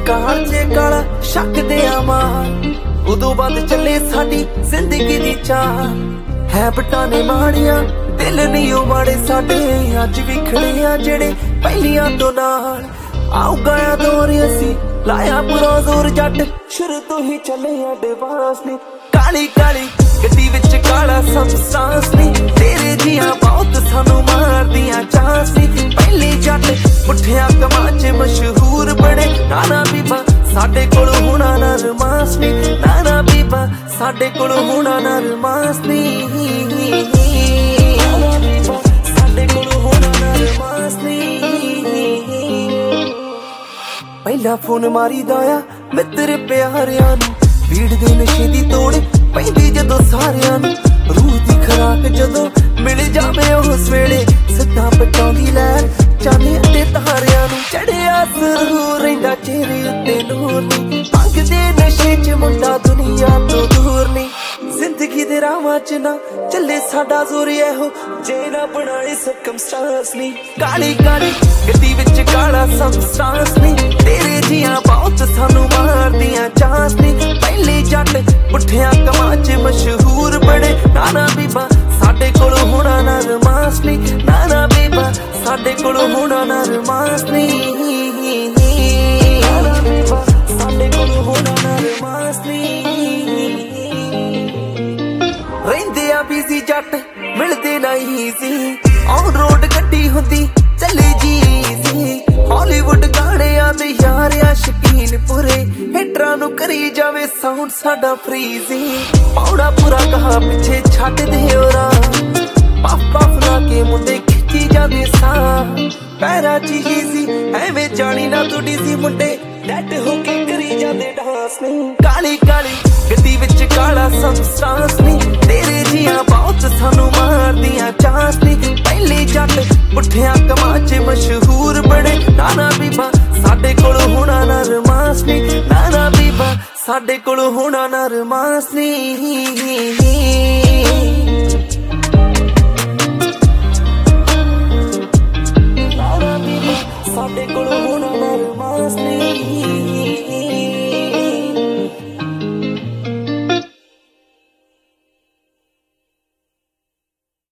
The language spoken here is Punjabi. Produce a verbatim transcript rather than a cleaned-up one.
ਕਾਰ ਜੇ ਕਾਲਾ ਸ਼ੱਕਦੇ ਆ ਮਾਰ ਉਦੋਂ ਬਾਅਦ ਚੱਲੇ ਸਾਡੀ ਜ਼ਿੰਦਗੀ ਦੀ ਚਾਹ ਹੈ ਬਟਾਨੇ ਮਾੜੀਆਂ ਦਿਲ ਨਹੀਂ ਉਹ ਮਾੜੇ ਸਾਡੇ ਅੱਜ ਵੀ ਖੜੇ ਆ ਜਿਹੜੇ ਪਹਿਲੀਆਂ ਤੋਂ ਨਾਲ ਆਊਗਾ ਆ ਦੌਰ ਅਸੀਂ ਲਾਇਆ ਪੂਰਾ ਜ਼ੋਰ ਜੱਟ ਸ਼ੁਰੂ ਤੋਂ ਹੀ ਚੱਲੇ ਆ ਡਿਵਾਂਸ ਨੀ ਕਾਲੀ ਕਾਲੀ ਗੱਡੀ ਵਿੱਚ ਕਾਲਾ ਸਬਸਟੈਂਸ ਨੀ ਤੇਰੇ ਜੀਆਂ ਬਹੁਤ ਸਾਨੂੰ ਮਾਰਦੀਆਂ ਚਾਂਸ ਨੀ ਪਹਿਲੀ ਜੱਟ ਪੁੱਠਿਆਂ ਕਮਾਂ 'ਚ ਮਸ਼ਹੂਰ ਬੜੇ ਨਾਨਾ ਬੀਬਾ ਸਾਡੇ ਕੋਲ ਹੋਣਾ ਨਾ ਰਮਾਸ ਨੀ ਨਾਨਾ ਬੀਬਾ ਸਾਡੇ ਕੋਲ ਹੋਣਾ ਨਾ ਰਮਾਸ ਨੀ ਸਾਡੇ ਕੋਲ ਹੋਣਾ ਨਾ ਰਮਾਸ ਨੀ ਪਹਿਲਾ ਫੋਨ ਮਾਰੀਦਾ ਆ ਮਿੱਤਰ ਪਿਆਰਿਆਂ ਨੂੰ ਭੀੜ ਦੇ ਨਸ਼ੇ ਦੀ ਤੋੜ ਪੈਂਦੀ ਜਦੋਂ ਸਾਰਿਆਂ ਨੂੰ ਰੂਹ ਦੀ ਖੁਰਾਕ ਜਦੋਂ ਮਿਲ ਜਾਵੇ ਉਸ ਵੇਲੇ ਸਿੱਧਾ ਪਟਾਉਂਦੀ ਲਹਿਰ ਚਾਨੇ ਤੇ ਤਾਰਿਆਂ ਨੂੰ ਚੜਿਆ ਜ਼ਰੂਰ ਰਹਿੰਦਾ ਚਿਹਰੇ ਉੱਤੇ ਨੂਰ ਨੀ ਮੰਗਦੇ ਨਸ਼ੇ 'ਚ ਮੁੰਡਾ ਦੁਨੀਆ ਤੋਂ ਦੂਰ ਨੀ ਜ਼ਿੰਦਗੀ ਦੇ ਰਾਹਾਂ 'ਚ ਨਾ ਚੱਲੇ ਸਾਡਾ ਜ਼ੋਰ ਇਹੋ ਜੇ ਨਾ ਬਣਾਏ ਸਰਕਮਸਟੈਂਸ ਨੀ ਕਾਲੀ ਕਾਲੀ ਗੱਡੀ ਵਿੱਚ ਕਾਲਾ ਸਬਸਟੈਂਸ ਨੀ ਤੇਰੇ ਜੀਆਂ ਬਹੁਤ ਸਾਨੂੰ ਮਾਰਦੀਆਂ ਚਾਂਸ ਨੀ ਪਹਿਲੀ ਜੱਟ ਪੁੱਠਿਆਂ ਕਮਾਂ 'ਚ ਮਸ਼ਹੂਰ ਬੜੇ ਨਾਨਾ ਬੀਬਾ ਸਾਡੇ ਕੋਲ ਹੋਣਾ ਨਾ ਰਮਾਸ ਨੀ ਨਾਨਾ ਬੀਬਾ ਸਾਡੇ ਕੋਲ ਹੋਣਾ ਨਾ ਰਮਾਸ ਨੀ ਨਾਨਾ ਬੀਬਾ ਸਾਡੇ ਕੋਲ ਹੋਣਾ ਨਾ ਰਮਾਸ ਨੀ ਰਹਿੰਦੇ ਆ ਬਿਜ਼ੀ ਜੱਟ ਮਿਲਦੇ ਨਹੀਂ ਸੀ ਔਨ ਰੋਡ ਗੱਡੀ ਹੁੰਦੀ ਚੱਲੇ ਜੀ ਸੀ ਹਾਲੀਵੁੱਡ ਗਾਣਿਆਂ ਦੇ ਯਾਰ ਆ ਸ਼ਕੀਨ ਪੂਰੇ ਹਿਟਰਾਂ ਨੂੰ ਕਰੀ ਜਾਵੇ ਸਾਊਂਡ ਸਾਡਾ ਫ੍ਰੀ ਸੀ ਪੌੜਾ ਪੂਰਾ ਕਹਾ ਪਿੱਛੇ ਛੱਡ ਦੇ ਹੋਰਾਂ ਪਫ ਪਫ ਲਾ ਕੇ ਮੁੰਡੇ ਖਿੱਚੀ ਜਾਵੇ ਸਾਹ ਪੈਰਾਂ 'ਚ ਹੀ ਸੀ ਐਵੇਂ ਜਾਣੀ ਨਾ ਤੁਡੀ ਸੀ ਮੁੰਡੇ ਡੈਡ ਹੋ ਕੇ ਕਰੀ ਜਾਂਦੇ ਡਾਂਸ ਨਹੀਂ ਕਾਲੀ ਕਾਲੀ ਗੱਡੀ ਵਿੱਚ ਕਾਲਾ ਸਬਸਟੈਂਸ ਨਹੀਂ ਤੇਰੇ ਜੀਆਂ ਬਹੁਤ ਸਾਨੂੰ ਮਾਰਦੀਆਂ ਚਾਂਸ ਨਹੀਂ ਪਹਿਲੀ ਜੱਟ ਪੁੱਠਿਆਂ ਕਮਾਂ 'ਚ ਮਸ਼ਹੂਰ ਬੜੇ ਨਾਨਾ ਬੀਬਾ ਸਾਡੇ ਕੋਲ ਹੋਣਾ ਨਾ ਰਮਾਸ ਨਹੀਂ ਨਾਨਾ ਬੀਬਾ ਸਾਡੇ ਕੋਲ ਹੋਣਾ ਨਾ ਰਮਾਸ ਨਹੀਂ ਸਾਡੇ ਕੋਲ